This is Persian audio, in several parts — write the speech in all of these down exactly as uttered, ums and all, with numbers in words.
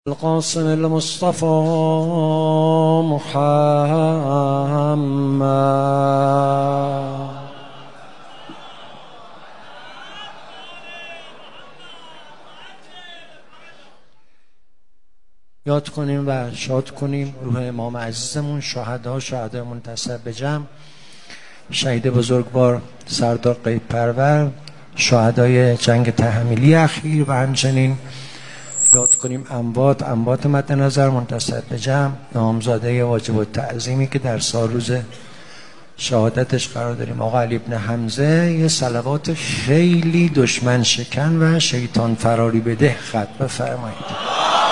القاسم المصطفى محمد. یاد کنیم و شاد کنیم روح امام عزیزمون، شهدا، شهدای منتصب به جمع، شهید بزرگوار سردار غیب پرور، شهدای جنگ تحمیلی اخیر و همچنین یاد کنیم اموات اموات مد نظر منتصب به جمع، نامزاده واجب التعظیمی که در سال روز شهادتش قرار داریم، آقا علی ابن حمزه. یه صلوات خیلی دشمن شکن و شیطان فراری بده خط بفرمایید.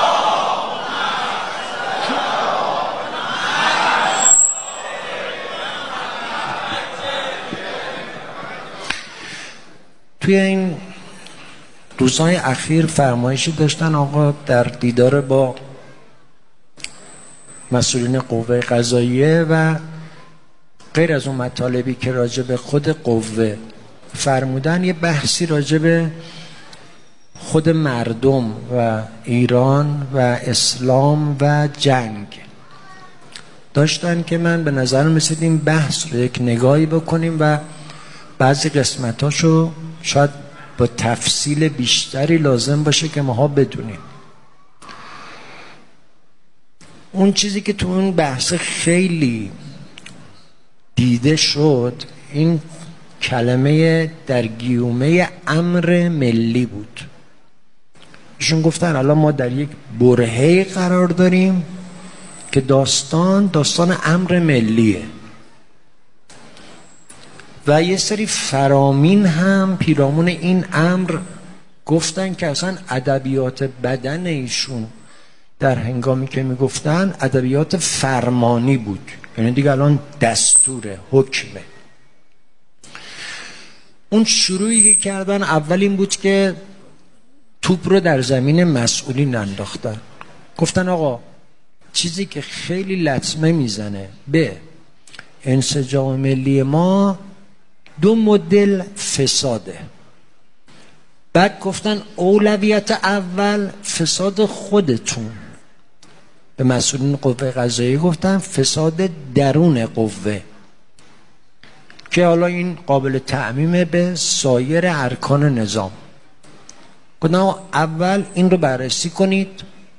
توی این روزهای اخیر فرمایشی داشتن آقا در دیدار با مسئولین قوه قضاییه و غیر از اون مطالبی که راجع به خود قوه فرمودن، یه بحثی راجع به خود مردم و ایران و اسلام و جنگ داشتن که من به نظر میسید این بحث رو یک نگاهی بکنیم و بعضی قسمتاشو شاید با تفصیل بیشتری لازم باشه که ماها بدونیم. اون چیزی که تو اون بحث خیلی دیده شد این کلمه در گیومه امر ملی بود. ایشون گفتن الان ما در یک برهه‌ای قرار داریم که داستان داستان امر ملیه و یه سری فرامین هم پیرامون این امر گفتن که اصلا ادبیات بدن ایشون در هنگامی که میگفتن ادبیات فرمانی بود، یعنی دیگه الان دستوره، حکمه. اون شروعی که کردن اول این بود که توپ رو در زمین مسئولین انداختن، گفتن آقا چیزی که خیلی لطمه میزنه به انسجام ملی ما دو مدل فساده. بعد گفتن اولویت اول فساد خودتون، به مسئولین قوه قضاییه گفتن فساد درون قوه که حالا این قابل تعمیمه به سایر ارکان نظام. گفتن اول این رو بررسی کنید،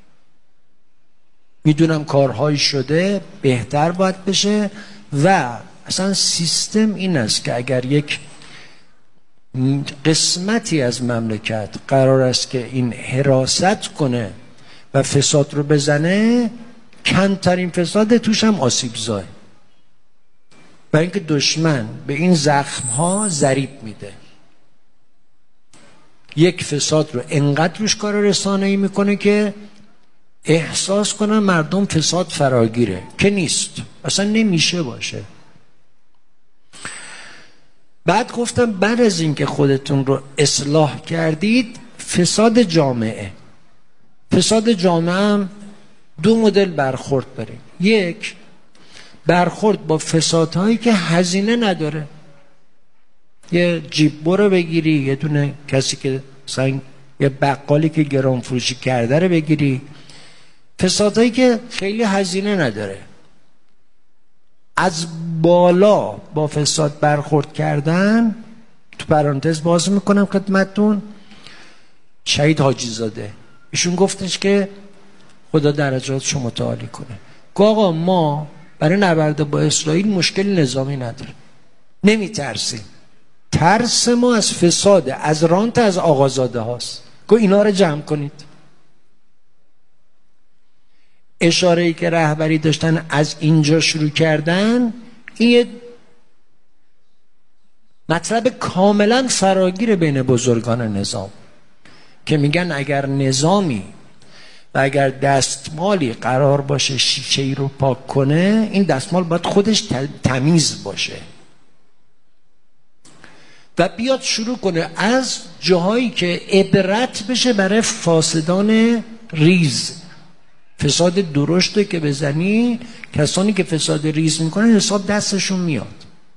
میدونم کارهایی شده بهتر باید بشه و اصلا سیستم این است که اگر یک قسمتی از مملکت قرار است که این حراست کنه و فساد رو بزنه، کمترین فساد توش هم آسیب زای، برای اینکه دشمن به این زخم ها ضریب میده. یک فساد رو انقدر روش کار رسانه‌ای میکنه که احساس کنن مردم فساد فراگیره، که نیست، اصلا نمیشه باشه. بعد گفتم بعد از اینکه خودتون رو اصلاح کردید، فساد جامعه فساد جامعه هم دو مدل برخورد داریم. یک، برخورد با فسادهایی که هزینه نداره، یه جیب رو بگیری، یه دونه کسی که مثلا یه بقالی که گران فروشی کرده رو بگیری، فسادهایی که خیلی هزینه نداره. از بالا با فساد برخورد کردن، تو پرانتز باز میکنم خدمتتون، شهید حاجی زاده ایشون گفتش که خدا درجات شما متعالی کنه، که آقا ما برای نبرد با اسرائیل مشکل نظامی نداره، نمیترسیم، ترس ما از فساده، از رانت از آقازاده هاست، که اینا رو جمع کنید. اشاره‌ای که رهبری داشتن از اینجا شروع کردن، این یه مطلب کاملا فراگیر بین بزرگان نظام که میگن اگر نظامی و اگر دستمالی قرار باشه شیشه‌ای رو پاک کنه، این دستمال باید خودش تمیز باشه و بیاد شروع کنه از جاهایی که عبرت بشه برای فاسدان ریز. فساد درشته که بزنی، کسانی که فساد ریز میکنن حساب دستشون میاد.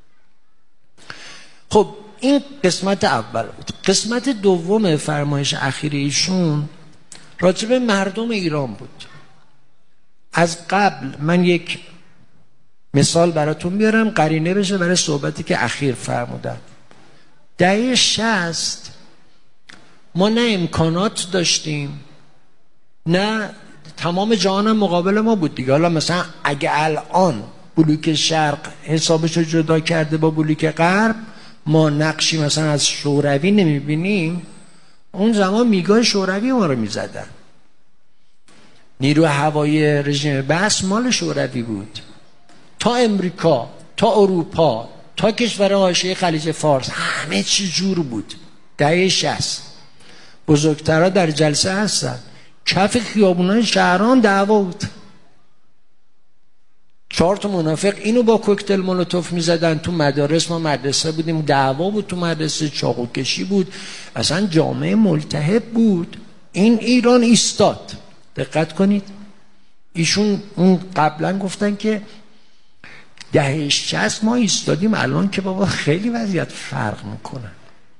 خب این قسمت اول بود. قسمت دوم فرمایش اخیر ایشون راجب مردم ایران بود. از قبل من یک مثال براتون بیارم قرینه بشه برای صحبتی که اخیر فرمودم. دهه شصت ما نه امکانات داشتیم نه تمام جهان مقابل ما بود دیگه. حالا مثلا اگه الان بلوک شرق حسابش رو جدا کرده با بلوک غرب، ما نقشی مثلا از شوروی نمیبینیم، اون زمان میگاه شوروی ما رو میزدن. نیرو هوایی رژیم بس مال شوروی بود. تا امریکا، تا اروپا، تا کشور حاشیه خلیج فارس همه چی جور بود. دهه شصت بزرگترها در جلسه هستن، کف خیابونای شهران دعوا بود. چهار تا منافق اینو با کوکتل مولوتوف میزدن تو مدارس. ما مدرسه بودیم، دعوا بود تو مدرسه، چاقو کشی بود، اصلا جامعه ملتهب بود. این ایران ایستاد. دقت کنید، ایشون اون قبلا گفتن که دهه شصت ما ایستادیم، الان که بابا خیلی وضعیت فرق میکنه.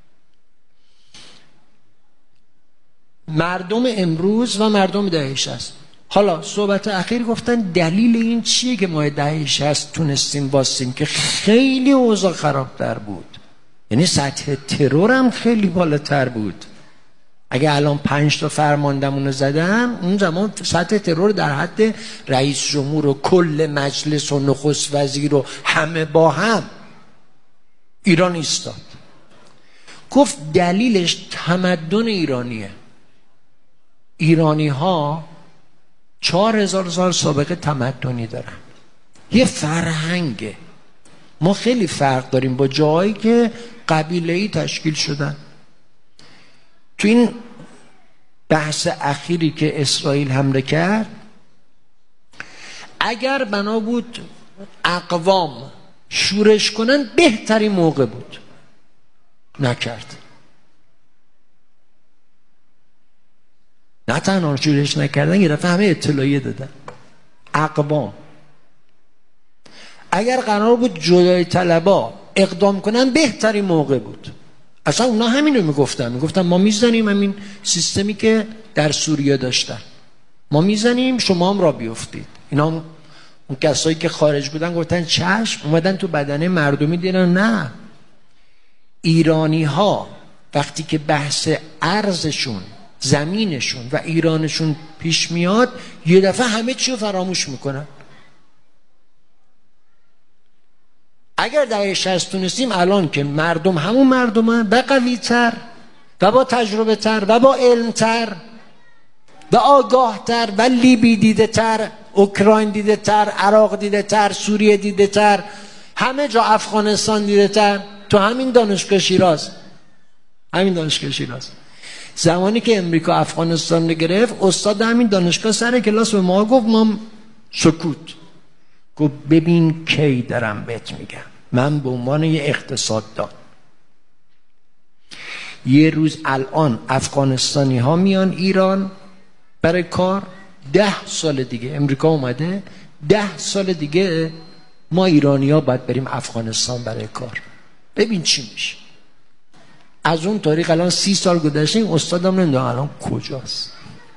مردم امروز و مردم دهه شصت. حالا صحبت اخیر گفتن دلیل این چیه که ما دهه شصت تونستیم واسیم که خیلی اوضاع خرابتر بود، یعنی سطح ترور هم خیلی بالاتر بود. اگه الان پنج تا فرماندمون رو زدن، اون زمان سطح ترور در حد رئیس جمهور و کل مجلس و نخست وزیر و همه با هم. ایران ایستاد. گفت دلیلش تمدن ایرانیه. ایرانی ها چهار هزار سال سابقه تمدنی دارن، یه فرهنگه. ما خیلی فرق داریم با جایی که قبیله‌ای تشکیل شدن. تو این بحث اخیری که اسرائیل حمله کرد، اگر بنا بود اقوام شورش کنن بهترین موقع بود، نکرد. نه تنها شورش نکردن، یه دفعه همه اطلاعیه دادن. اقوام اگر قرار بود جدای طلبا اقدام کنن بهترین موقع بود. اصلا اونا همین رو میگفتن، میگفتن ما میزنیم همین سیستمی که در سوریه داشتن، ما میزنیم شما هم را بیفتید. اینا هم اون کسایی که خارج بودن گفتن چشم، اومدن تو بدنه مردمی دیدن نه. ایرانی ها وقتی که بحث ارزشون، زمینشون و ایرانشون پیش میاد، یه دفعه همه چی رو فراموش میکنن. اگر دهه شصت تونستیم، الان که مردم همون مردمن و قوی تر و با تجربه تر و با علم تر و آگاه تر و لیبی دیده تر، اوکراین دیده تر، عراق دیده تر، سوریه دیده تر، همه جا افغانستان دیده تر، تو همین دانشگاه شیراز همین دانشگاه شیراز زمانی که امریکا افغانستان رو گرفت، استاد همین دانشگاه سر کلاس به ما گفت، ما سکوت. گفت ببین کی دارم بهت میگم، من به عنوان یه اقتصاددان، یه روز الان افغانستانی ها میان ایران برای کار، ده سال دیگه امریکا اومده، ده سال دیگه ما ایرانی ها باید بریم افغانستان برای کار. ببین چی میشه. از اون تاریخ الان سی سال گذشته، این استادم نمیدونم الان کجاست.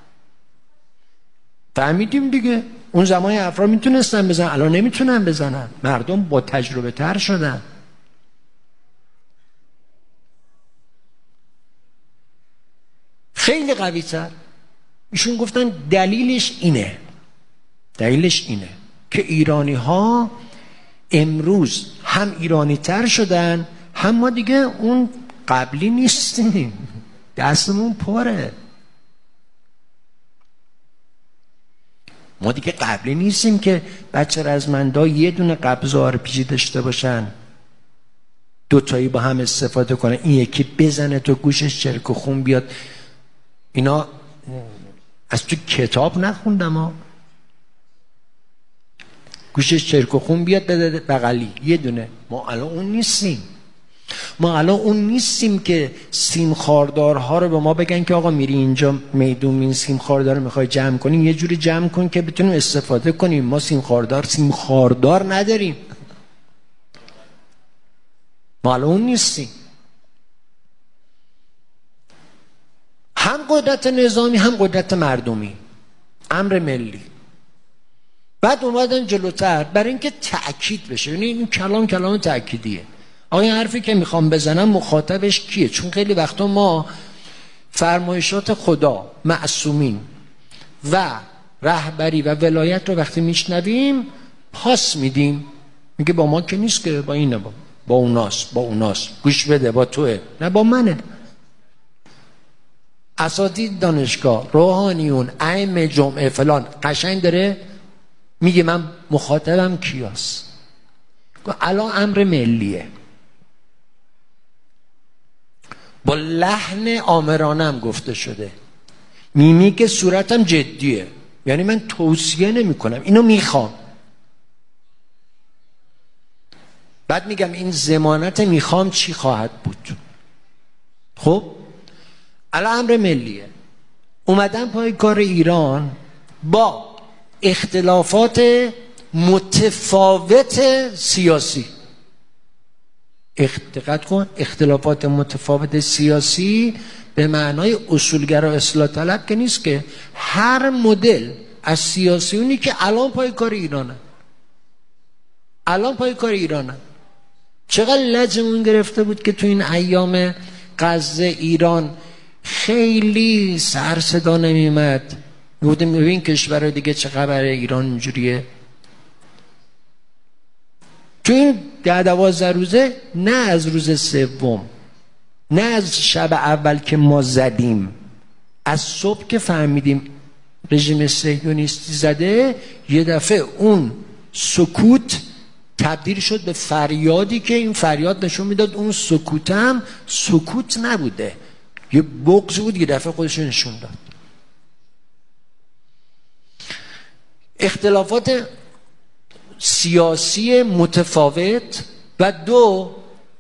فهمیدیم دیگه. اون زمان افراد میتونستن بزنن، الان نمیتونن بزنن. مردم با تجربه تر شدن. خیلی قوی تر. ایشون گفتن دلیلش اینه دلیلش اینه که ایرانی ها امروز هم ایرانی تر شدن، هم ما دیگه اون قبلی نیستیم، دستمون پره. ما دیگه قبلی نیستیم که بچه رزمندا یه دونه قبض آر پی جی داشته باشن، دوتایی با هم استفاده کنن، این یکی بزنه تو گوشش چرک و خون بیاد. اینا از تو کتاب نخوندم ها، گوشش چرک و خون بیاد بده بغلی یه دونه. ما الان اون نیستیم. ما الان اون نیستیم که سیم خاردارها رو به ما بگن که آقا میری اینجا میدون این سیم خاردار رو میخوای جمع کنیم، یه جوری جمع کن که بتونیم استفاده کنیم. ما سیم خاردار سیم خاردار نداریم. ما الان اون نیستیم. هم قدرت نظامی هم قدرت مردمی، امر ملی. بعد اومدن جلوتر برای اینکه تأکید بشه، یعنی این کلام کلام تأکیدیه. آقا این حرفی که میخوام بزنم مخاطبش کیه؟ چون خیلی وقتا ما فرمایشات خدا، معصومین و رهبری و ولایت رو وقتی میشنویم پاس میدیم، میگه با ما که نیست، که با اینه، با, با اوناست با اوناست گوش بده، با توه، نه با منه. اساتید دانشگاه، روحانیون، ائمه جمعه فلان قشنگ داره میگه من مخاطبم کیاست. الان امر ملیه، با لحن آمرانه هم گفته شده، میمیک صورتم جدیه، یعنی من توصیه نمی کنم، اینو میخوام. بعد میگم این ضمانت میخوام چی خواهد بود. خب الان امر ملیه، اومدن پای کار ایران با اختلافات متفاوت سیاسی. دقت کن، اختلافات متفاوت سیاسی به معنای اصولگرا اصلاح طلب که نیست، که هر مدل از سیاسیونی که الان پای کار ایرانه، الان پای کار ایرانه. چقدر لجمون گرفته بود که تو این ایام غزه ایران خیلی سر صدا نمیمد، گفتیم ببین کشور دیگه چه خبره، ایران اینجوریه. تو این ده دوازده روزه، نه از روز سوم، نه از شب اول که ما زدیم، از صبح که فهمیدیم رژیم صهیونیستی زده، یه دفعه اون سکوت تبدیل شد به فریادی که این فریاد نشون میداد اون سکوت هم سکوت نبوده، یه بغض بود، یه دفعه خودش نشون داد. اختلافات سیاسی متفاوت و دو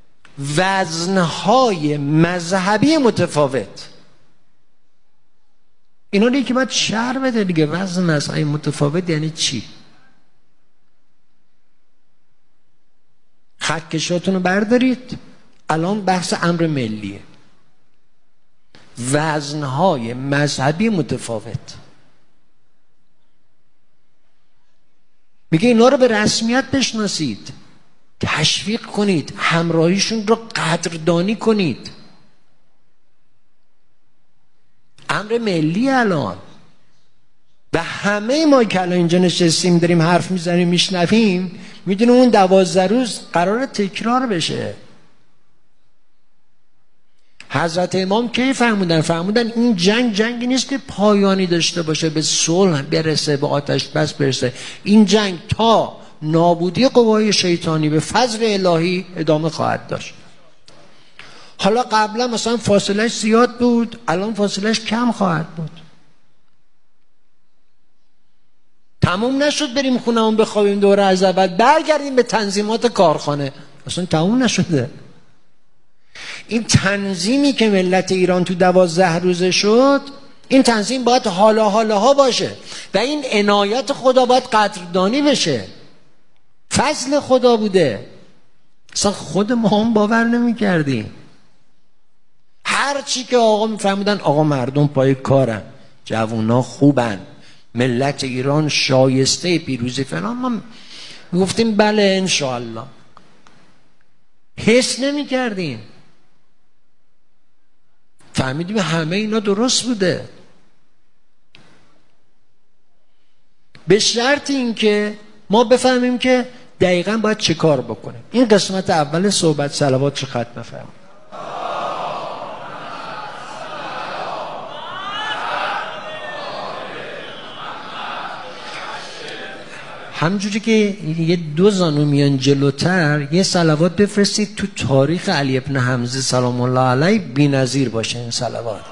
وزنهای مذهبی متفاوت. اینا دیگه که باید شرح بده دیگه، وزن مذهبی متفاوت یعنی چی؟ خطکشاتون رو بردارید، الان بحث امر ملیه، وزنهای مذهبی متفاوت. میگه اینا رو به رسمیت بشناسید، تشویق کنید، همراهیشون رو قدردانی کنید. امر ملی الان و همه ما که الان اینجا نشستیم داریم حرف میزنیم میشنویم، میدونیم اون دوازده روز قراره تکرار بشه. حضرت امام کی فرمودن؟ فرمودن این جنگ جنگی نیست که پایانی داشته باشه، به صلح برسه، به آتش بس برسه. این جنگ تا نابودی قوای شیطانی به فضل الهی ادامه خواهد داشت. حالا قبلا مثلا فاصلهش زیاد بود، الان فاصلهش کم خواهد بود. تموم نشد بریم خونمون بخوابیم دوره از اول برگردیم به تنظیمات کارخانه، اصلا تموم نشده. این تنظیمی که ملت ایران تو دوازده روزه شد، این تنظیم باید حالا حالا ها باشه و این عنایت خدا باید قدردانی بشه، فضل خدا بوده. اصلا خود ما هم باور نمی کردیم. هر چی که آقا میفهمیدن آقا مردم پای کارن، جوونا خوبن، ملت ایران شایسته پیروزی فلان، ما گفتیم بله انشاءالله، حس نمی کردیم. فهمیدیم همه اینا درست بوده، به شرط این که ما بفهمیم که دقیقاً باید چه کار بکنیم. این قسمت اول صحبت صلوات چه ختم بفهم. همجوری که یه دو زانو میان جلوتر، یه صلوات بفرستید تو تاریخ علی ابن حمزه سلام الله علیه بی نظیر باشه این صلوات.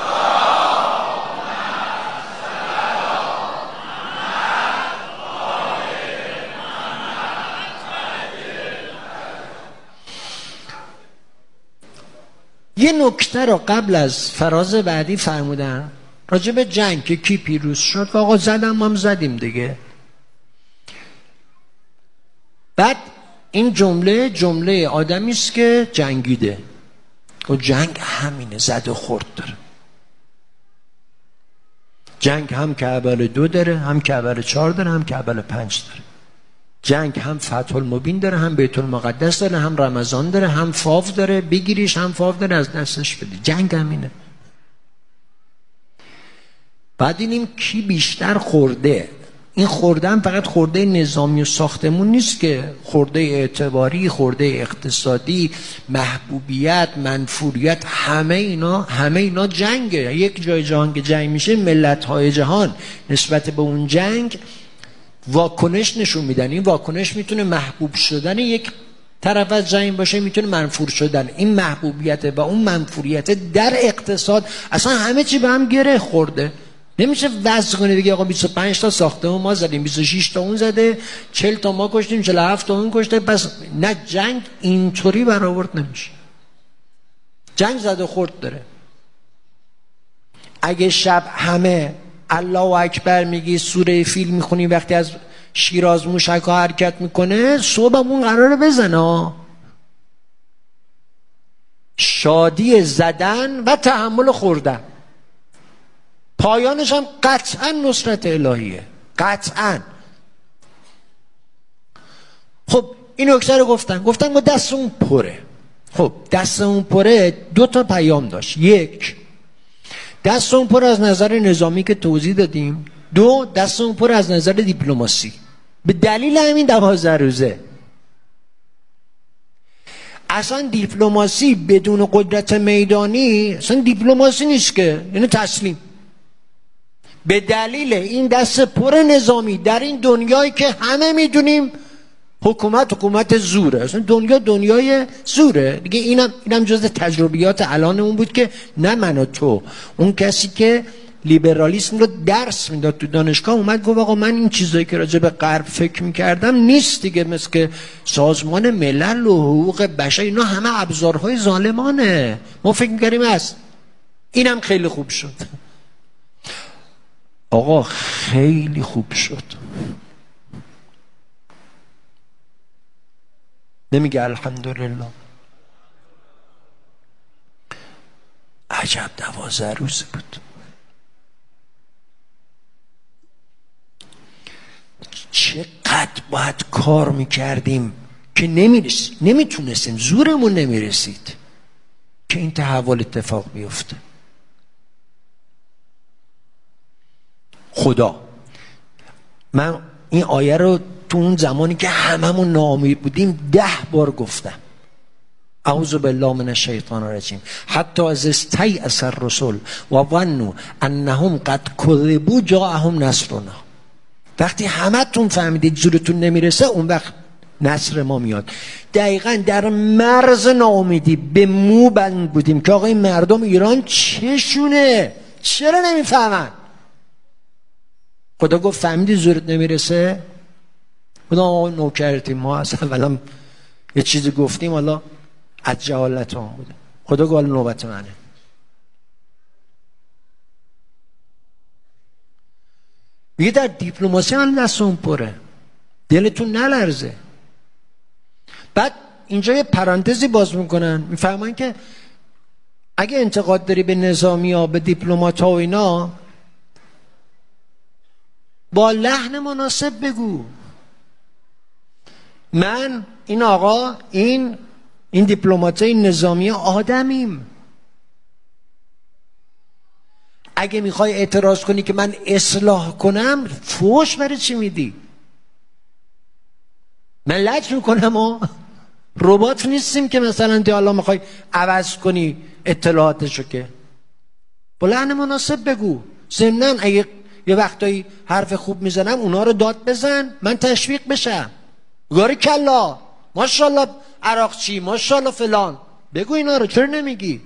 یه نکته رو قبل از فراز بعدی فرمودن راجع به جنگ که کی پیروز شد. آقا زدم، ما هم زدیم دیگه. بعد این جمله جمله آدمی است که جنگیده و جنگ همینه، زد و خورد داره. جنگ هم که اول دو داره، هم که اول چهار داره، هم که اول پنج داره. جنگ هم فتح المبین داره، هم بیت المقدس داره، هم رمضان داره، هم فاف داره، بگیریش هم فاف داره از دستش بدی. جنگ همینه. بعد اینیم کی بیشتر خورده. این خورده هم فقط خورده نظامی و ساختمون نیست که، خورده اعتباری، خورده اقتصادی، محبوبیت، منفوریت، همه اینا همه اینا جنگه. یک جای جهان که جنگ میشه، ملت‌های جهان نسبت به اون جنگ واکنش نشون میدن. این واکنش میتونه محبوب شدن یک طرف از جنگ باشه، میتونه منفور شدن. این محبوبیت و اون منفوریت در اقتصاد اصلا همه چی به هم گره خورده. نمیشه وضع کنه دیگه آقا بیست و پنج تا ساختمون ما زدیم، بیست و شش تا اون زده، چهل تا ما کشتیم، چهل و هفت تا اون کشته. پس نه، جنگ اینطوری برآورد نمیشه. جنگ زد و خورد داره. اگه شب همه الله اکبر میگی، سوره فیل میخونی، وقتی از شیراز موشک ها حرکت میکنه، صبحمون قراره بزنه. شادی زدن و تحمل خوردن، پایانش هم قطعا نصرت الهیه، قطعا. خب این اکثر گفتن گفتن ما دستمون پره. خب دستمون پره دو تا پیام داشت. یک، دستمون پر از نظر نظامی که توضیح دادیم. دو، دستمون پر از نظر دیپلماسی. به دلیل همین دوازده روزه اصلا دیپلماسی بدون قدرت میدانی اصلا دیپلماسی نیست که، یعنی تسلیم. به دلیل این دست پر نظامی در این دنیایی که همه میدونیم حکومت حکومت زوره، اصلا دنیا دنیای زوره دیگه. اینم اینم جز تجربیات الان اون بود که نه من و تو، اون کسی که لیبرالیسم رو درس میداد تو دانشگاه اومد گفت آقا من این چیزایی که راجع به غرب فکر میکردم نیست دیگه، مثل که سازمان ملل و حقوق بشر، اینا همه ابزارهای ظالمانه، ما فکر میکردیم هست. اینم خیلی خوب شد آقا، خیلی خوب شد. نمیگه الحمدلله؟ عجب دوازده روز بود. چقدر باید کار میکردیم که نمیرسید، نمیتونستیم، زورمون نمیرسید که این تحول اتفاق بیفته. خدا، من این آیه رو تو اون زمانی که هممون ناامید بودیم ده بار گفتم. اعوذ بالله من الشیطان الرجیم. حتی از استیأس الرسل و ظنوا انهم قد کذبوا جاءهم نصرنا. وقتی همتون فهمیدید زورتون نمیرسه، اون وقت نصر ما میاد. دقیقاً در مرز ناامیدی به مو بند بودیم که آقا این مردم ایران چشونه، چرا نمیفهمن؟ خدا گفت فهمیدی زورت نمیرسه؟ خدا نوکرتیم، ما اصلا اولا یه چیزی گفتیم، حالا از جهالت هم بوده. خدا گفت نوبت منه. میگه در دیپلماسی من دستون پره، دلتون نلرزه. بعد اینجا یه پرانتزی باز میکنن، میفهمن که اگه انتقاد داری به نظامی ها، به دیپلمات ها و اینا، با لحن مناسب بگو. من این آقا این این دیپلماتای نظامی آدمیم. اگه میخوای اعتراض کنی که من اصلاح کنم، فوش برای چی میدی؟ من لج میکنم و ربات نیستیم که مثلا دی الله میخوای عوض کنی اطلاعاتشو. که با لحن مناسب بگو. ضمناً اگه یه وقتایی حرف خوب میزنم اونا رو داد بزن، من تشویق بشم. گاری کلا ماشاءالله عراقچی، ماشاءالله فلان، بگو اینا رو. چرا نمیگی؟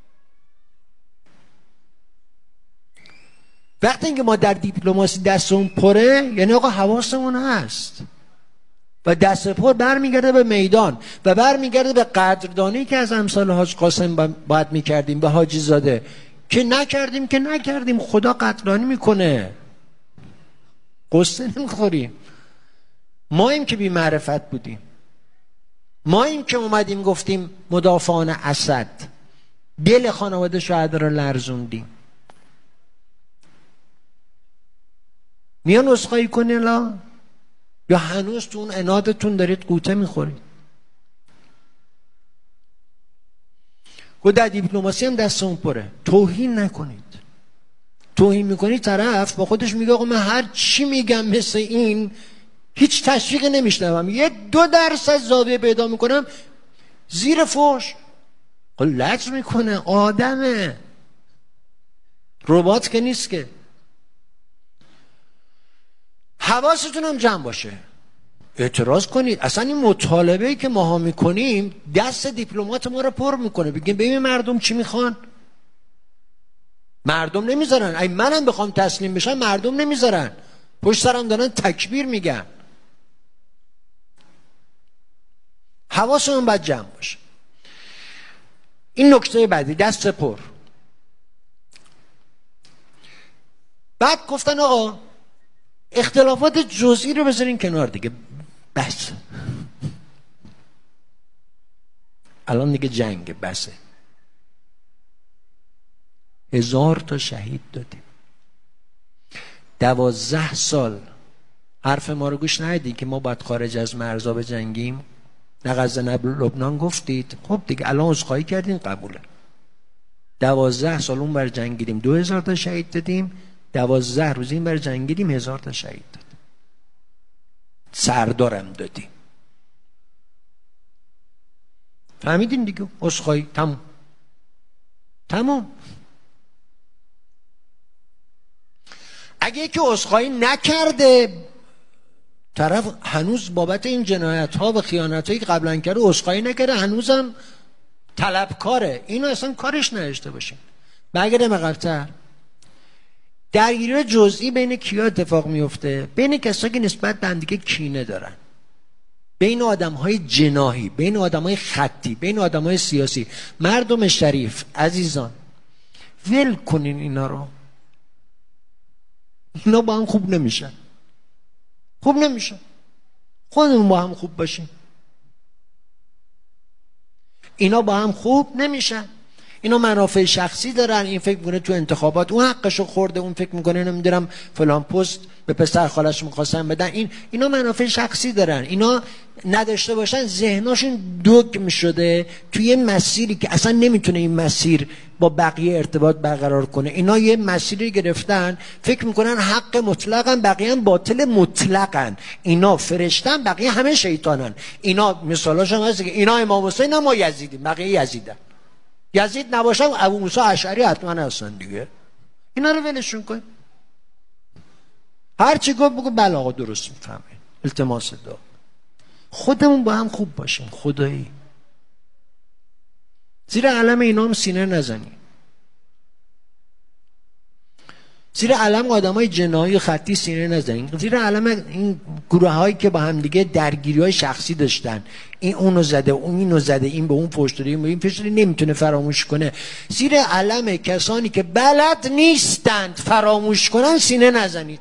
وقتی اینکه ما در دیپلماسی دستمون پره، یعنی آقا حواسمون هست و دست پر برمیگرده به میدان و برمیگرده به قدردانی که از امثال حاج قاسم باید میکردیم، به حاجی زاده که نکردیم که نکردیم. خدا قدردانی میکنه، قصه نمیخوریم. ما این که بی معرفت بودیم، ما این که اومدیم گفتیم مدافعان اسد، دل خانواده شهدا رو لرزوندیم. میان عذرخواهی کنه لا یا هنوز تو اون عنادتون دارید قوطه میخورید؟ و در دیپلماسی هم دستمون پره. توهین نکنید. توهین میکنی طرف با خودش میگه آقا من هر چی میگم مثل این هیچ تشویق نمیشنوم، یه دو درصد زاویه پیدا میکنم زیر فوش لج میکنه. آدمه، ربات که نیست که. حواستون هم جمع باشه. اعتراض کنید. اصلا این مطالبه‌ای که ماها میکنیم دست دیپلمات ما رو پر میکنه. بگیم ببین مردم چی میخوان. مردم نمیذارن. ای منم بخوام تسلیم بشم مردم نمیذارن، پشت سرم دارن تکبیر میگن. حواسمون باید جمع باشه. این نکته بعدی، دست پر. بعد گفتن آقا اختلافات جزئی رو بذارین کنار دیگه، بس الان دیگه جنگ بسه. هزار تا شهید دادیم، دوازده سال حرف ما رو گوش ندیدی که ما باید خارج از مرزا بجنگیم؟ نه غزه نه لبنان گفتید، خب دیگه الان عذرخواهی کردین قبوله. دوازده سال اون بر جنگیدیم، دو هزار تا شهید دادیم. دوازده روز این بر جنگیدیم، هزار تا شهید دادیم. سردارم دادیم. فهمیدین دیگه؟ عذرخواهی تموم تموم. اگه یکی عذرخواهی نکرده، طرف هنوز بابت این جنایت ها و خیانت هایی که قبلا کرده عذرخواهی نکرده، هنوزم طلبکاره، اینو اصلا کارش نداشته باشین. برگردم عقب‌تر. درگیری جزئی بین کیا اتفاق میفته؟ بین کسایی که نسبت به هم دیگه کینه دارن، بین آدم‌های جناحی، بین آدم‌های خطی، بین آدم‌های سیاسی. مردم شریف عزیزان، ول کنین اینا رو. اینا با هم خوب نمیشن. خوب نمیشن. خودمون با هم خوب باشیم. اینا با هم خوب نمیشن. اینا منافع شخصی دارن. این فکر میکنه تو انتخابات اون حقشو خورده، اون فکر میکنه نمیدونم فلان پست به پسر خالش میخواستن بدن. این اینا منافع شخصی دارن. اینا نداشته باشن ذهناشون دگم شده توی مسیری که اصلا نمیتونه این مسیر با بقیه ارتباط برقرار کنه. اینا یه مسیری گرفتن، فکر میکنن حق مطلقن، بقیه هم باطل مطلقن. اینا فرشتن، بقیه همه شیطانن. اینا مثالاشون هست که اینا امام حسین، ما یزیدیم، بقیه یزیدن. یزید نباشم ابو موسی اشعری حتما هستن دیگه. اینا رو ولشون کن. هر چی گفت بگو بله آقا درست میفهمه. التماس دعا. خودمون با هم خوب باشیم خدایی. زیر علم اینا هم سینه نزنی. زیر علم آدمای جنایی خطی سینه نزنین. زیر علم این گروه هایی که با هم دیگه درگیری های شخصی داشتن، این اونو زده، اون اینو زده، این به اون پشت داده، این به این پشت داده، نمیتونه فراموش کنه. زیر علم کسانی که بلد نیستند فراموش کنن سینه نزنید.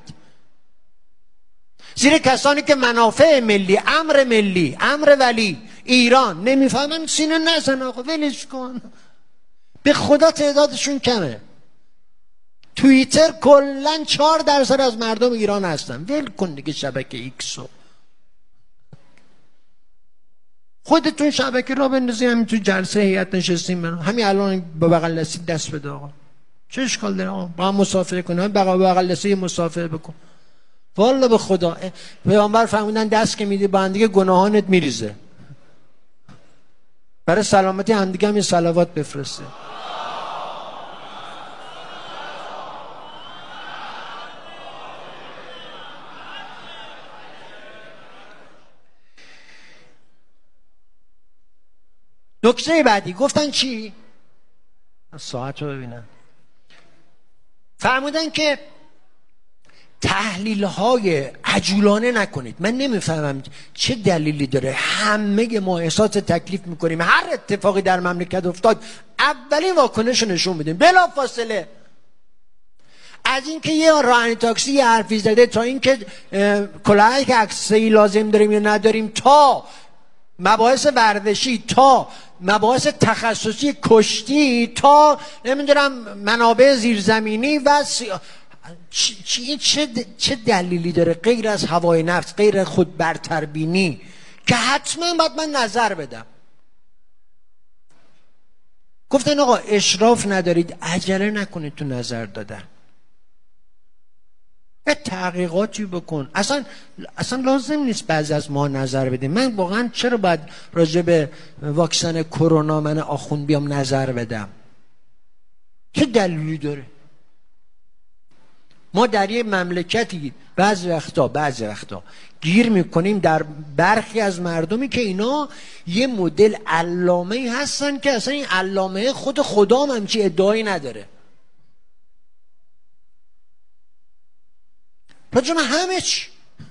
زیر کسانی که منافع ملی، امر ملی، امر ولی ایران نمیفهمن سینه نزن. آقا ولش کن. به خدا تعدادشون کمه. توییتر کلن چهار درصد از مردم ایران هستن. ول کن دیگه شبکه ایکسو. خودتون شبکه را بندازی. همین تو جلسه هیئت نشستیم، من همین الان با بغل دستی دست بده آقا، چه اشکال داره آقا؟ با هم مسافره کن، بغل بغل دستی مسافره بکن. والله به خدا پیامبر فرمودن دست که میدی با هم دیگه گناهانت میریزه. برای سلامتی هم دیگه هم یه صلوات بفرسته. نکته بعدی گفتن چی؟ ساعت رو ببینم. فرمودن که تحلیل های عجولانه نکنید. من نمیفهمم چه دلیلی داره همه ما احساس تکلیف میکنیم، هر اتفاقی در مملکت افتاد اولین واکنش رو نشون بدیم بلا فاصله. از اینکه یه راهن تاکسی یه حرفی زده، تا اینکه کلاهی که عکسی لازم داریم یا نداریم، تا مباحث ورزشی، تا مباحث تخصصی کشتی، تا نمیدونم منابع زیرزمینی و سی... چی چی چه چه دلیلی داره غیر از هوای نفس، غیر از خود برتربینی که حتما باید من نظر بدم؟ گفتن آقا اشراف ندارید، عجله نکنید تو نظر دادن، یه تحقیقاتی بکن. اصلا اصلا لازم نیست بعضی از ما نظر بدیم. من واقعا چرا باید راجع به واکسن کرونا من آخوند بیام نظر بدم؟ چه دلیلی داره؟ ما در یه مملکتی بعضی وقتا بعضی وقتا گیر میکنیم در برخی از مردمی که اینا یه مدل علامه‌ای هستن که اصلا این علامه خود خدا هم همچی ادعایی نداره. راجع به همه چی،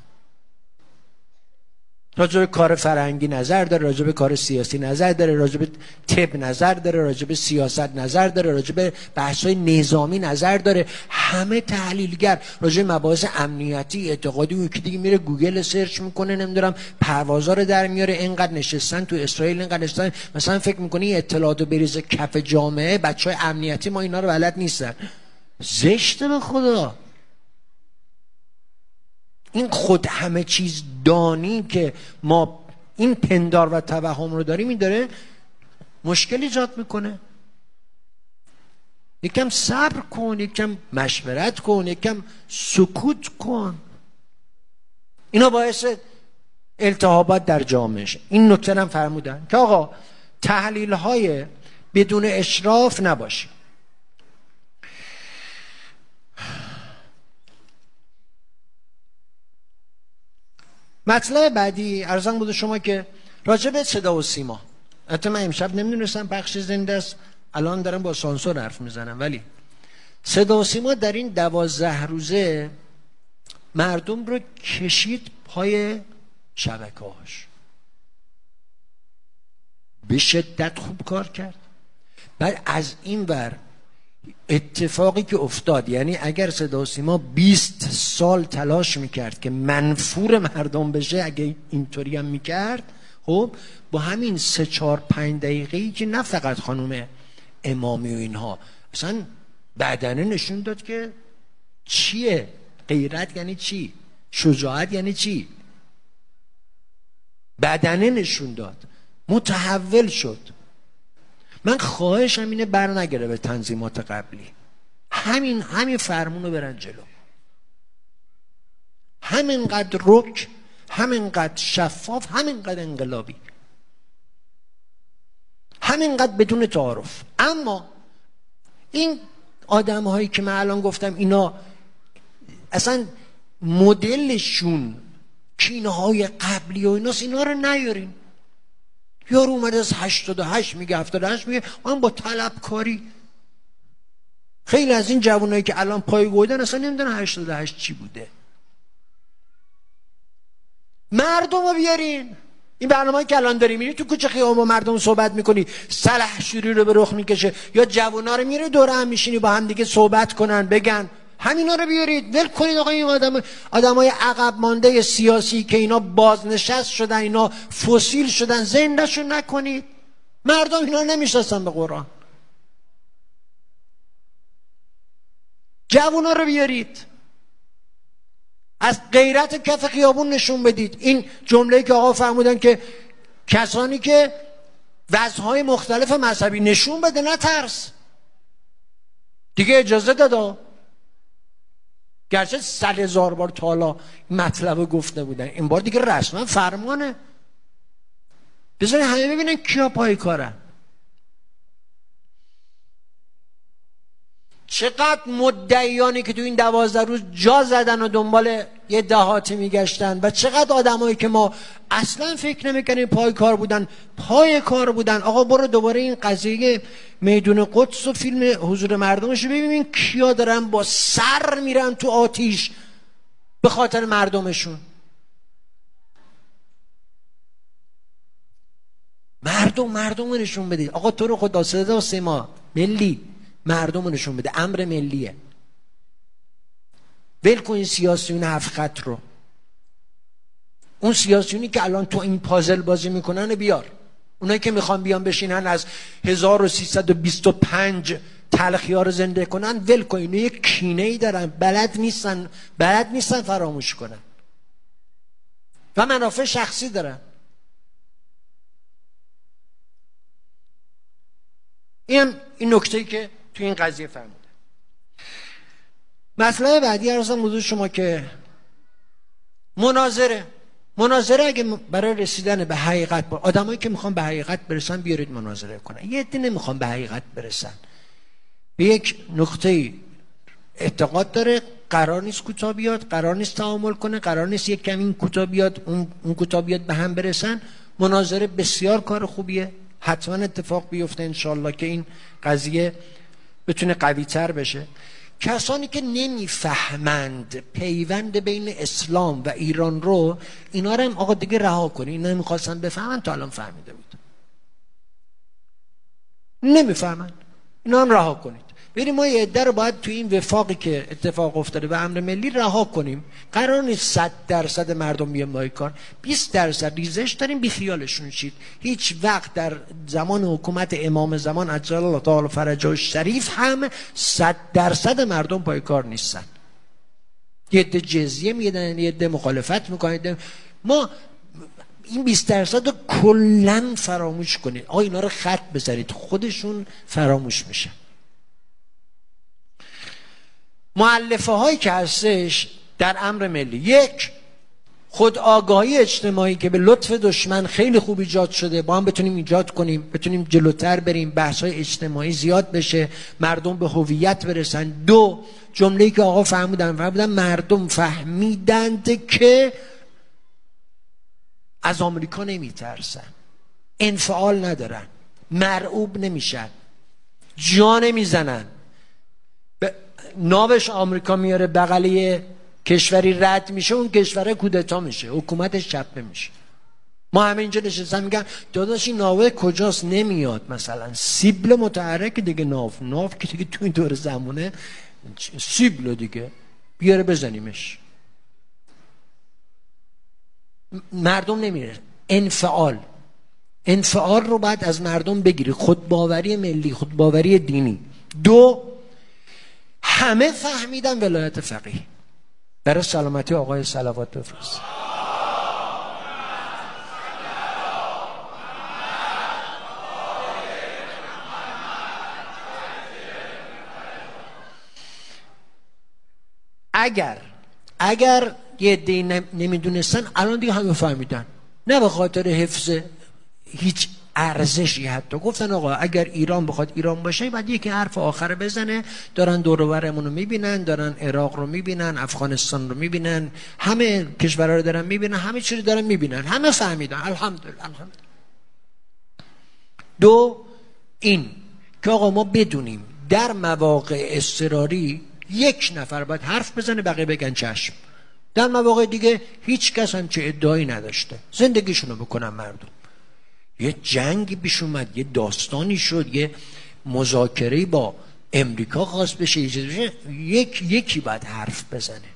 راجع به کار فرهنگی نظر داره، راجع به کار سیاسی نظر داره، راجع به طب نظر داره، راجع به سیاست نظر داره، راجع به بحث‌های نظامی نظر داره. همه تحلیلگر راجع به مباحث امنیتی اعتقادی اون که دیگه میره گوگل سرچ میکنه، نمیدونم پروازا رو در میاره، اینقدر نشستن تو اسرائیل، اینقدر نشستن، مثلا فکر میکنی اطلاعاتو بریزه کف جامعه. بچهای امنیتی ما اینا رو بلد نیستن. زشته به خدا. این خود همه چیز دانی که ما این پندار و توهم رو داریم، این داره مشکل ایجاد میکنه. یکم صبر کن، یکم مشورت کن، یکم سکوت کن. اینا باعث التهابات در جامعه شه. این نکته هم فرمودن که آقا تحلیل های بدون اشراف نباشه. مطلب بعدی عرضم بوده شما که راجع به صدا و سیما. البته من امشب نمیدونستم پخش زنده است، الان دارم با سانسور حرف میزنم، ولی صدا و سیما در این دوازده روزه مردم رو کشید پای شبکه‌هاش، به شدت خوب کار کرد. بعد از این ور اتفاقی که افتاد، یعنی اگر صدا و سیما بیست سال تلاش میکرد که منفور مردم بشه، اگه اینطوری هم میکرد، خب با همین سه چهار پنج دقیقه‌ای که نه فقط خانم امامی و اینها، اصلا بدنه نشون داد که چیه غیرت، یعنی چی شجاعت، یعنی چی بدنه نشون داد، متحول شد. من خواهشم اینه بر نگره به تنظیمات قبلی، همین همین فرمونو برن جلو، همینقدر رک، همینقدر شفاف، همینقدر انقلابی، همینقدر بدون تعارف. اما این آدم هایی که من الان گفتم اینا اصلا مدلشون کینه های قبلی و ایناست، اینا رو نیارین. یارو اومده از هشتاد و هشت میگه، هفتاد و هشت میگه، من با طلبکاری. خیلی از این جوانایی که الان پای گویدن اصلا نمیدونن هشتاد و هشت چی بوده. مردم رو بیارین. این برنامه‌ای که الان داری میری تو کوچه خیابون با مردم صحبت میکنی، سلحشوری رو به رخ میکشه، یا جوانا رو میره دور هم میشینی با هم دیگه صحبت کنن بگن، همینا رو بیارید. ول کنید آقا این آدم آدمای عقب مانده سیاسی که اینا بازنشست شدن، اینا فسیل شدن، زندهشون نکنید. مردم اینا نمیشناسن به قرآن. جوونا رو بیارید، از غیرت کف خیابون نشون بدید. این جمله‌ای که آقا فرمودن که کسانی که وضع‌های مختلف مذهبی نشون بده، نه ترس دیگه، اجازه دادا. گرچه صد هزار بار تا حالا مطلب گفته بودن، این بار دیگه رسما فرمانه. بذارید همه ببینن کیا پای کارن. چقدر مدعیانی که تو این دوازده روز جا زدن و دنبال یه دهاتی میگشتن، و چقدر آدمایی که ما اصلا فکر نمیکنیم پای کار بودن، پای کار بودن. آقا برو دوباره این قضیه میدون قدس و فیلم حضور مردمش ببینین، کیا دارن با سر میرن تو آتیش به خاطر مردمشون. مردم مردم رو نشون بدید. آقا تو رو خدا صدا و سیما ملی مردم رو نشون بده، امر ملیه. ول کن این سیاسیون هفت خط رو. اون سیاسیونی که الان تو این پازل بازی میکنن بیار. اونایی که میخوان بیان بشینن از هزار و سیصد و بیست و پنج تلخی‌ها رو زنده کنن ول کن. اینا یک کینه‌ای دارن، بلد نیستن بلد نیستن فراموش کنن و منافع شخصی دارن. این این نکته‌ای که تو این قضیه فهمیدم. مسئله بعدی ارزم حضور شما که مناظره مناظره اگه برای رسیدن به حقیقت، با آدمایی که میخوان به حقیقت برسن بیارید مناظره کنن. یه عده نمیخوان به حقیقت برسن، به یک نقطه اعتقاد داره قرار نیست کوتاه بیاد، قرار نیست تعامل کنه، قرار نیست یک کمی این کوتاه بیاد اون اون کوتاه بیاد به هم برسن. مناظره بسیار کار خوبیه، حتما اتفاق بیفته انشالله که این قضیه بتونه قوی تر بشه. کسانی که نمیفهمند پیوند بین اسلام و ایران رو، اینا رو هم آقا دیگه رها کنید. اینا نمیخواستن بفهمن تا الان فهمیده بود. نمیفهمن، اینا هم رها کنید. بریم ما یه عده رو باید تو این وفاقی که اتفاق افتاده به امر ملی رها کنیم. قرار نیست صد درصد مردم بیان با کار، بیست درصد ریزش داریم، بی خیالشون شید. هیچ وقت در زمان حکومت امام زمان عجل الله تعالی فرجه شریف هم صد درصد مردم پای کار نیستن. یه عده جزیه میدن، یه عده مخالفت میکنن. ما این بیست درصد رو کلا فراموش کنید. آقا اینا رو خط بذارید، خودشون فراموش میشن. مؤلفه هایی که هستش در امر ملی، یک خود آگاهی اجتماعی که به لطف دشمن خیلی خوب ایجاد شده، با هم بتونیم ایجاد کنیم، بتونیم جلوتر بریم، بحث های اجتماعی زیاد بشه، مردم به هویت برسن. دو جمله‌ای که آقا فهمیدن فهمیدن مردم فهمیدند که از آمریکا نمیترسن، انفعال ندارن، مرعوب نمیشن، جا نمیزنن. ناوش آمریکا میاره بغلی کشوری رد میشه، اون کشور کودتا میشه، حکومتش چپه میشه. ما همه اینجا نشستن میگن داداش این ناوه کجاست؟ نمیاد. مثلا سیبل متحرک دیگه، ناو ناو که دیگه تو این دور زمانه سیبل دیگه بیاره بزنیمش. مردم نمیره. انفعال انفعال رو باید از مردم بگیری، خودباوری ملی، خودباوری دینی. دو همه فهمیدن ولایت فقیه. برای سلامتی آقای صلوات بفرست. اگر اگر یه عده‌ای نمیدونستن الان دیگه همه فهمیدن، نه به خاطر حفظ هیچ ارزشی. حتی گفتن آقا اگر ایران بخواد ایران باشه بعد یکی حرف آخر بزنه. دارن دور و برمون رو میبینن، دارن عراق رو میبینن، افغانستان رو میبینن، همه کشورها رو دارن میبینن، همه چیز رو دارن میبینن، همه فهمیدن. الحمدلله الحمدلله. دو این که آقا ما بدونیم در مواقع اضطراری یک نفر باید حرف بزنه، بقیه بگن چشم. در مواقع دیگه هیچ کس هم چه ادعایی نداشته، زندگیشونو بکنن مردم. یه جنگی پیش اومد، یه داستانی شد، یه مذاکره با امریکا خواست بشه، یک یکی باید حرف بزنه.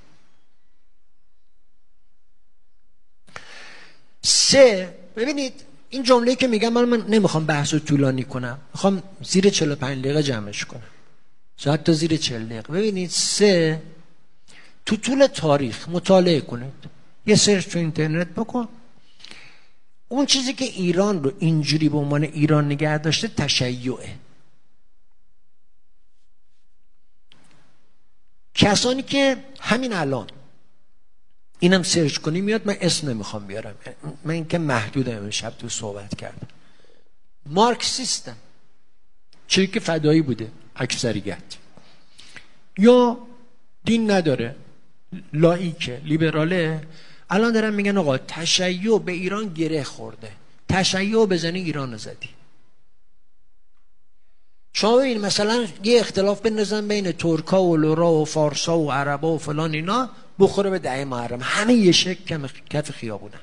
سه ببینید این جمله‌ای که میگم من, من نمیخوام بحث رو طولانی کنم، میخوام زیر چهل و پنج دقیقه جمعش کنم، شاید تا زیر چهل دقیقه. ببینید سه تو طول تاریخ مطالعه کنید، یه سرچ تو اینترنت بکن. اون چیزی که ایران رو اینجوری به عنوان ایران نگه داشته تشیعه. کسانی که همین الان اینم سرچ کنی میاد، من اسم نمیخوام بیارم، من این که محدودم امشب تو صحبت کردم، مارکسیستن، چیزی که فدایی بوده اکثریت، یا دین نداره، لاییکه، لیبراله، الان دارن میگن آقا تشیع به ایران گره خورده، تشیع بزنی ایران رو زدی. شما ببینید مثلا یه اختلاف بندازن بین ترکا و لورا و فارسا و عربا و فلان، اینا بخوره به ده محرم، همه یه شکل کف خیابونن.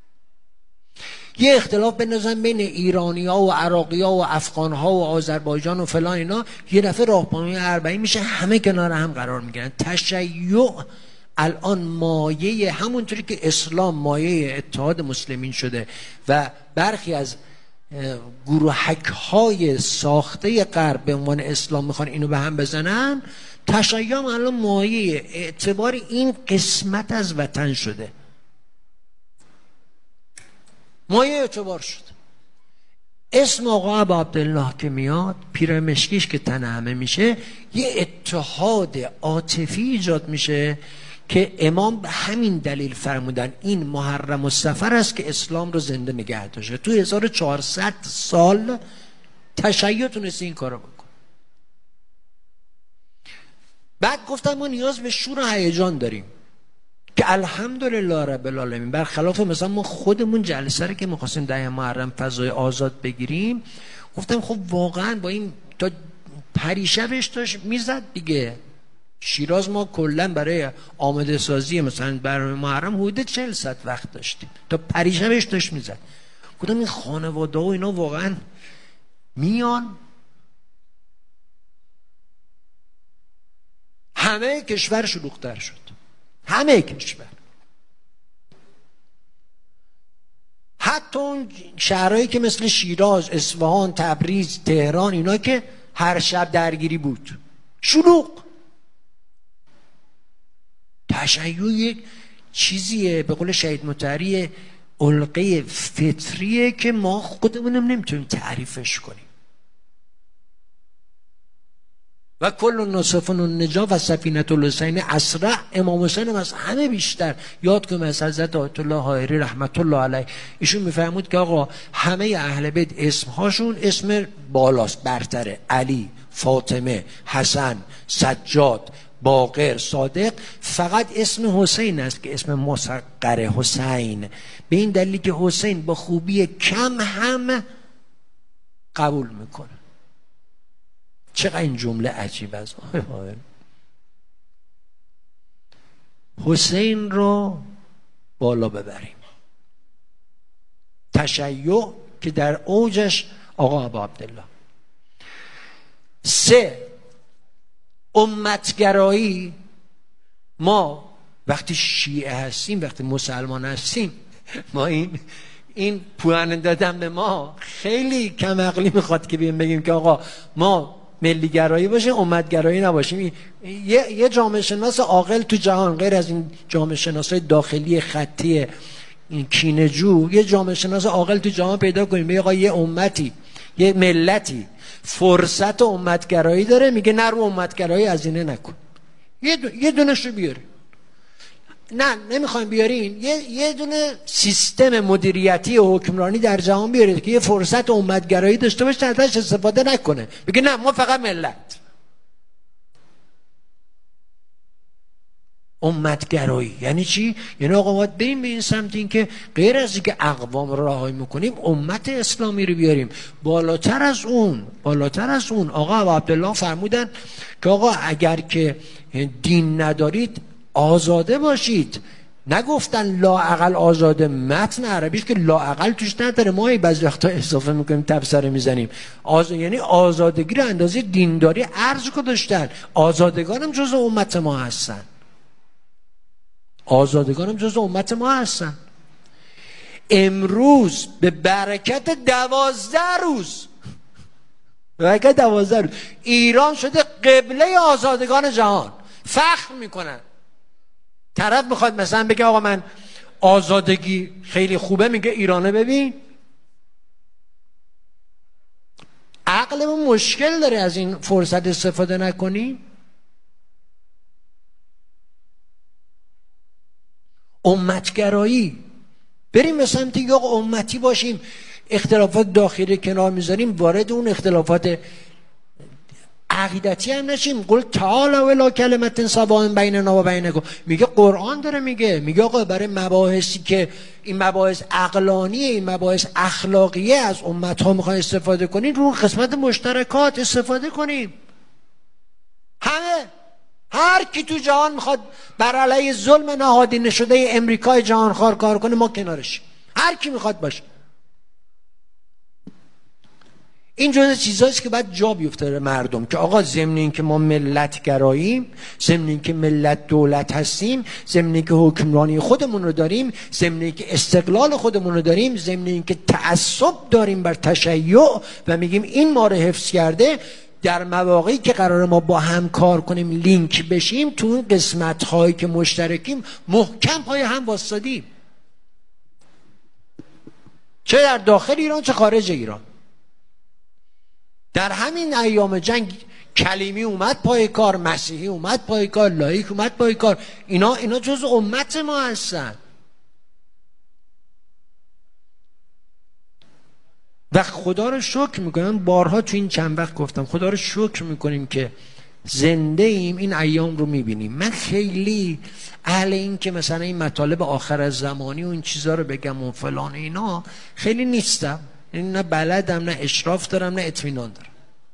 یه اختلاف بندازن بین ایرانی ها و عراقی ها و افغان ها و آذربایجان و فلان، اینا یه دفعه راهپایمای اربعین میشه، همه کنار هم قرار میگیرن. تشیع الان مایه، همونطوری که اسلام مایه اتحاد مسلمین شده و برخی از گروهک های ساخته غرب به عنوان اسلام میخوان اینو به هم بزنن، تشیع الان مایه اعتبار این قسمت از وطن شده، مایه اعتبار شد. اسم آقا ابا عبدالله که میاد، پیر مشکیش که تن همه میشه، یه اتحاد عاطفی ایجاد میشه که امام به همین دلیل فرمودن این محرم و صفر است که اسلام رو زنده نگه داشته. تو هزار و چهارصد سال تشیع تونست این کارو بکن. بعد گفتم ما نیاز به شور و هیجان داریم که الحمدلله رب العالمین، برخلاف مثلا ما خودمون جلسه رو که می‌خواستیم ده محرم فضای آزاد بگیریم، گفتم خب واقعا با این تا پریشبش داشت میزد دیگه. شیراز ما کلا برای آماده سازی مثلا برنامه محرم حدود چهل ساعت وقت داشتیم، تا پریشبش داشت میزد. گفتم این خانواده و اینا واقعا میان، همه کشور شلوغ‌تر شد، همه کشور، حتی اون شهرهایی که مثل شیراز، اصفهان، تبریز، تهران، اینا که هر شب درگیری بود، شلوغ. تشیع یک چیزیه به قول شهید مطهری علقه فطریه که ما خودمونم نمیتونیم تعریفش کنیم. و کل الناصفون النجا و سفینة الحسین اسرع. امام حسین هم از همه بیشتر یاد کنیم از حضرت آیت الله حائری رحمت الله علیه. ایشون میفرمود که آقا همه اهل بیت اسمهاشون اسم بالاست، برتره: علی، فاطمه، حسن، سجاد، باقر، صادق. فقط اسم حسین است که اسم مصغر حسین، به این دلیل که حسین با خوبی کم هم قبول میکنه. چقدر این جمله عجیب است. حسین رو بالا ببریم. تشیع که در اوجش آقا ابا عبدالله. سه، امتگرایی. ما وقتی شیعه هستیم، وقتی مسلمان هستیم، ما این این پوان دادن به ما خیلی کم عقلی میخواد که بیم بگیم که آقا ما ملی گرایی باشیم، امت گرایی نباشیم. یه یه جامعه شناس عاقل تو جهان غیر از این جامعه شناسای داخلی خطی این کینه‌جو، یه جامعه شناس عاقل تو جهان پیدا کنیم بگه آقا یه امتی، یه ملتی فرصت امت گرایی داره، میگه نه رو امت گرایی هزینه نکن. یه دو... یه دونش رو بیارین. نه نمیخوایم بیارین، یه یه دونه سیستم مدیریتی و حکمرانی در جهان بیارید که یه فرصت امتگرایی داشته باشه، ازش استفاده نکنه، بگه نه ما فقط ملت. امتگرایی یعنی چی؟ یعنی آقا ما بریم به این سمت، این که غیر از اینکه اقوام رو رهایی میکنیم، امت اسلامی رو بیاریم. بالاتر از اون، بالاتر از اون آقا عبدالله فرمودن که آقا اگر که دین ندارید آزاده باشید. نگفتن لااقل آزاده، متن عربیش که لااقل توش نداره، ما ای بعضی وقتا اضافه میکنیم تبصره میزنیم. آز... یعنی آزادگی رو اندازه دینداری ارز گذاشتن. آزادگانم جزء امت ما هستن، آزادگانم جزء امت ما هستن. امروز به برکت دوازده روز به برکت دوازده روز ایران شده قبله آزادگان جهان. فخر میکنن. طرف میخواد مثلا بگه آقا من آزادگی خیلی خوبه، میگه ایرانه ببین. عقلمون مشکل داره از این فرصت استفاده نکنی. امتگرایی، بریم به سمت یا آقا امتی باشیم، اختلافات داخلی کنار میذاریم، وارد اون اختلافات عقیدتی هم نشیم. قل تعالی الی کلمة سواء بیننا و بینکم. میگه قرآن داره میگه میگه آقا برای مباحثی که این مباحث عقلانیه، این مباحث اخلاقیه، از امت ها میخوان استفاده کنین، رو قسمت مشترکات استفاده کنیم. همه هر کی تو جهان میخواد بر علیه ظلم نهادینه شده امریکای جهانخوار کار کنه، ما کنارش. هر کی میخواد باشه. این جزء چیزاییست که باید جا بیفته مردم که آقا ضمن این که ما ملت گراییم، ضمن این که ملت دولت هستیم، ضمن این که حکمرانی خودمون رو داریم، ضمن این که استقلال خودمون رو داریم، ضمن این که تعصب داریم بر تشیع و میگیم این ما رو حفظ کرده، در مواقعی که قرار ما با هم کار کنیم لینک بشیم تو اون قسمت هایی که مشترکیم محکم پای هم واسطادیم، چه در داخل ایران چه خارج ایران. در همین ایام جنگ کلیمی اومد پای کار، مسیحی اومد پای کار، لایک اومد پای کار، اینا اینا جز امت ما هستن. و خدا رو شکر میکنم، بارها تو این چند وقت گفتم خدا رو شکر میکنیم که زنده ایم این ایام رو میبینیم. من خیلی اهل این که مثلا این مطالب آخر از زمانی و این چیزا رو بگم و فلان اینا خیلی نیستم، این نه بلدم نه اشراف دارم نه اطمینان دارم.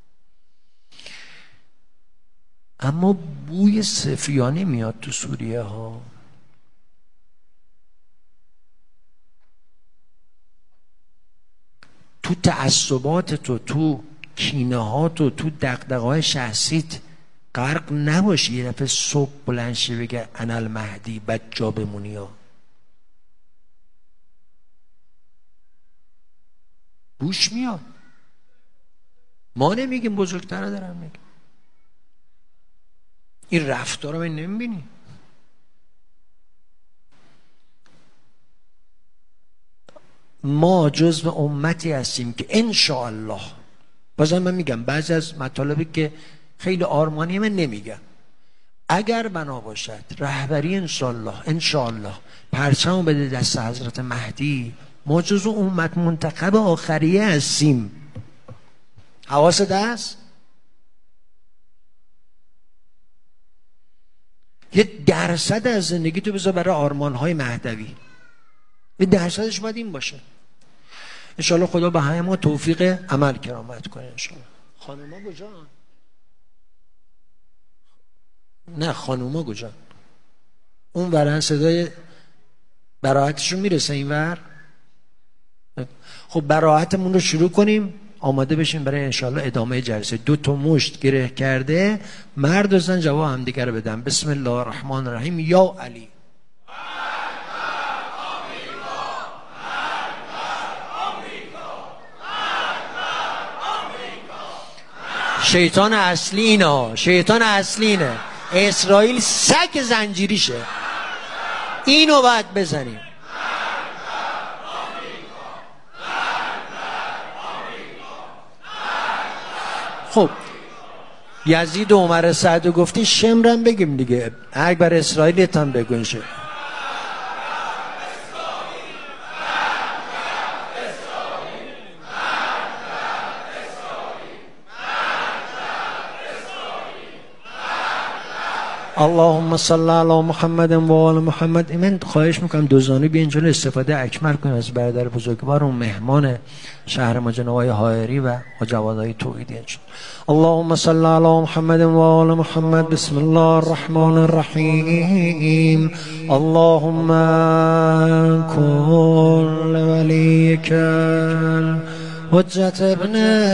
اما بوی صفیانه میاد تو سوریه ها. تو تعصبات تو، تو کینه ها تو، تو دغدغه های شخصیت غرق نباشی یه دفعه صبح بلند شی بگه انا المهدی بعد جا بمونی ها. بوش میاد. ما نمیگیم، بزرگتره دارم میگم. این رفتار رو نمیبینی؟ ما جزو امتی هستیم که انشاءالله، بازم من میگم بعضی از مطالبی که خیلی آرمانی من نمیگم، اگر بنا باشد رهبری انشاءالله انشاءالله پرچم بده دست حضرت مهدی، ما جزو امت منتخب آخریه هستیم. حواست هست؟ یه درصد از زندگی تو بذار برای آرمان‌های مهدوی، یه درصدش باید این باشه. انشاءالله خدا به همه ما توفیق عمل کرامت کنه انشاءالله. خانوما کجا؟ نه خانوما کجا؟ اون ورن صدای براحتشون میرسه این ور؟ خب براحتمون رو شروع کنیم، آماده بشیم برای انشاءالله ادامه جلسه. دو تا مشت گره کرده مرد و زن جواب هم دیگر رو بدن. بسم الله الرحمن الرحیم. یا علی. شیطان اصلی اینا، شیطان اصلی اینه. اسرائیل سگ زنجیریشه، اینو باید بزنیم. خب یزید و عمر سعد رو گفتی، شمرم بگیم دیگه، اکبر اسرائیلیت هم بگو شه. اللهم صل علی محمد و آل محمد. من خواهش میکنم دوزانه بیان جلو استفاده اکمل کنیم از برادر بزرگوار و مهمان شهر ما جناب آقای حائری و جوادهای توحیدی. اللهم صل علی محمد و آل محمد. بسم الله الرحمن الرحیم. اللهم کن ولیک حجت ابن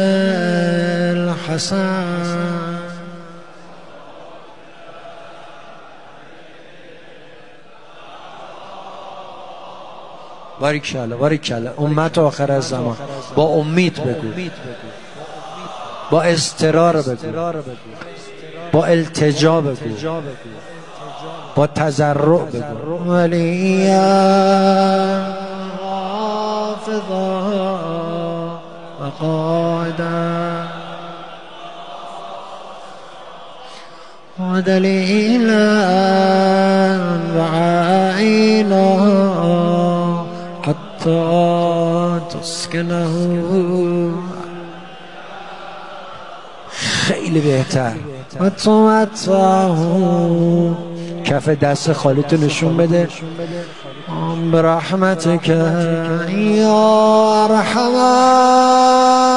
الحسن. باریکشاله باریکشاله. امت آخر از زمان با امید بگو، با اضطرار بگو، با التجا بگو، با تضرع بگو. ولیا حافظا و قائدا و دلیلا و عائنا حتی تسکنه. خیلی بهتر. و تو متعه کف دست خالیتو نشون بده. برحمتک یا ارحم